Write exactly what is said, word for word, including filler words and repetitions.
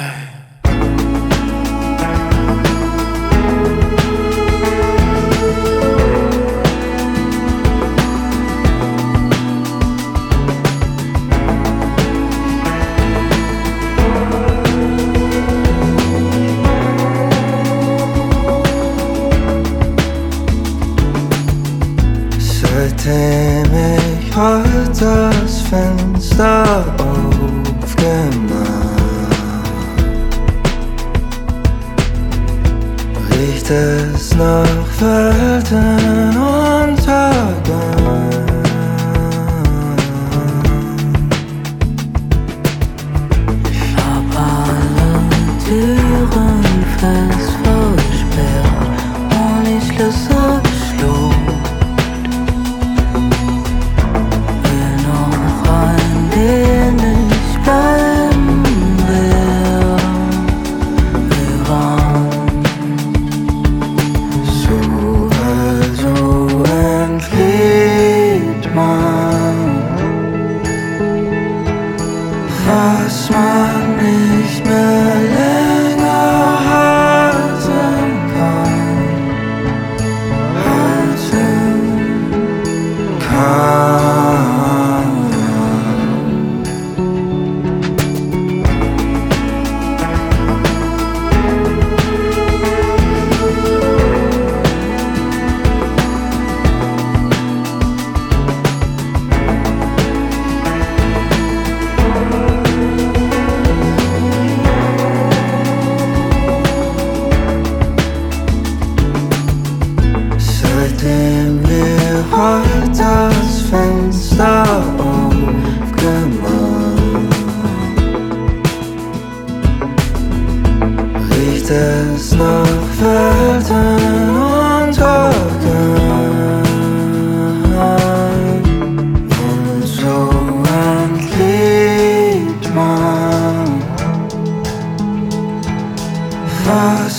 Seitdem ich heute das Fenster aufgemacht, riecht es nach Weltenuntergang. Ich hab alle Türen fest versperrt und die Schlüssel geschluckt. Was man nicht mehr länger halten kann, halten kann. Seitdem wir heute das Fenster aufgemacht, riecht es nach Weltenuntergang. Und so entliebt man, was